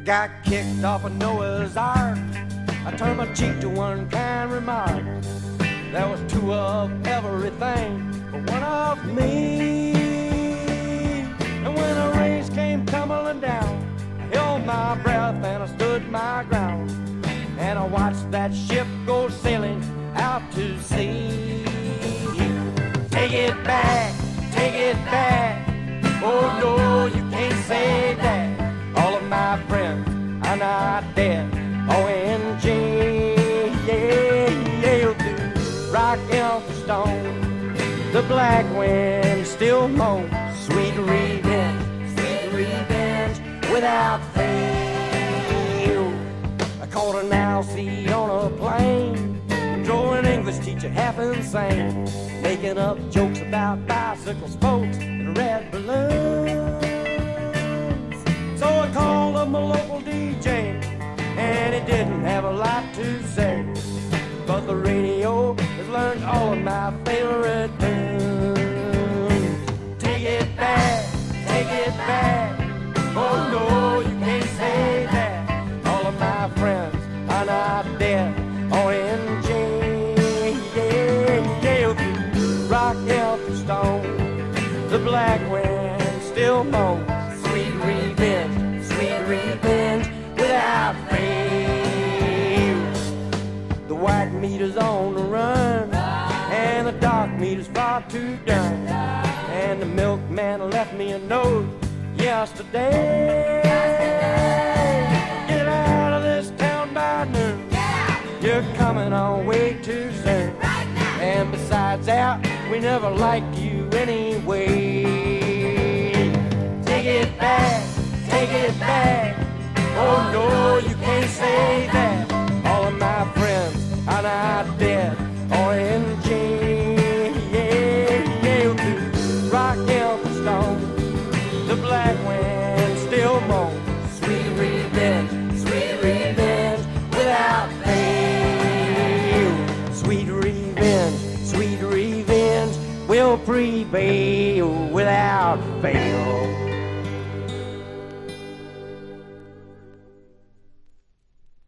got kicked off of Noah's Ark. I turned my cheek to one kind remark. There was two of everything, but one of me. And when the rains came tumbling down, I held my breath and I stood my ground. And I watched that ship go sailing out to sea. Take it back, take it back. Oh no, you can't say that. All of my friends are not dead. O-N-G, yeah, yeah, through rock and stone. The black wind still moans. Sweet revenge, without fail. I caught an Alcee on a plane, drove an English teacher half insane, making up jokes about bicycle spokes and red balloons. So I called up my local DJ, and he didn't have a lot to say, but the radio has learned all of my favorite tunes. Take it back, take it back. Oh no, you can't say that. All of my friends are not dead. O-N-G, yeah, yeah, rock and stone. The black wind still moans. Sweet revenge, without fail. The white meter's on the run, and the dark meter's far too done. And the milkman left me a note yesterday. Get out of this town by noon. You're coming on way too soon. And besides that, we never liked you anyway. Take it back, take it back. Oh no, you can't say that. All of my friends are not dead. O-N-G, yeah, yeah, rock and stone. The black wind still moans. Sweet revenge, without fail. Sweet revenge will prevail without fail.